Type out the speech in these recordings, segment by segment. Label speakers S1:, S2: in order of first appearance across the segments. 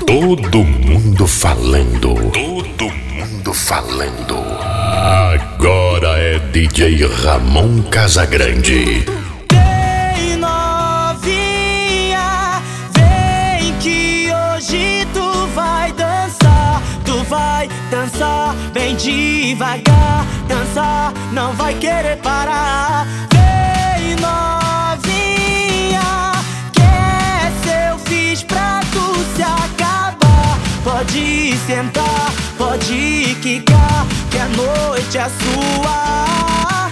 S1: Todo mundo falando. Todo mundo falando. Agora é DJ Ramon Casagrande.
S2: Vem novinha, vem que hoje tu vai dançar. Tu vai dançar bem devagar. Dançar, não vai querer parar. Vem novinha, que essa eu fiz pra tu se acabar. Pode sentar, pode quicar, que a noite é sua.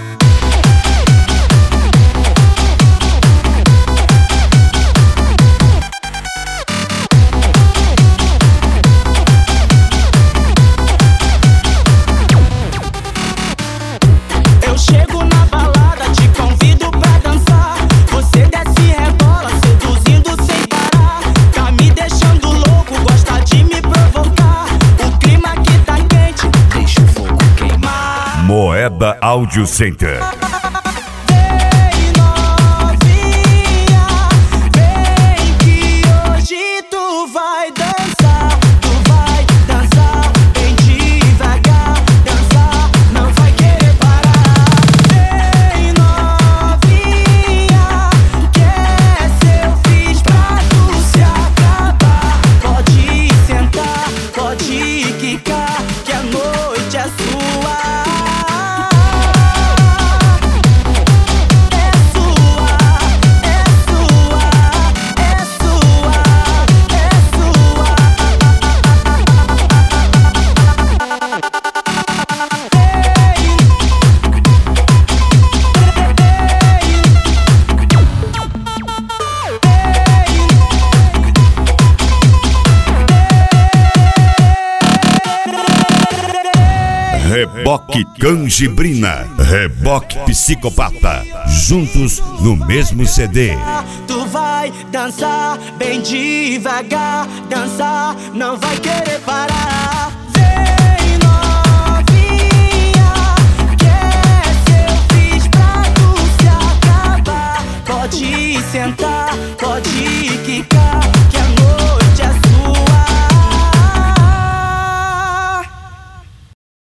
S2: Chego na balada, te convido pra dançar. Você desce e rebola, seduzindo sem parar. Tá me deixando louco, gosta de me provocar. O clima aqui tá quente, deixa o fogo queimar.
S3: Moeda Audio Center.
S2: Vem novinha, vem que hoje tu vai dançar. Tu vai dançar bem devagar. Dançar, não vai querer parar. Que a noite é sua. É sua, é sua, é sua, é sua.
S3: Reboque Canjibrina, Reboque Psicopata, juntos no mesmo CD.
S2: Tu vai dançar bem devagar. Dançar, não vai querer parar. Vem novinha, que essa eu fiz pra tu se acabar. Pode sentar, pode quicar.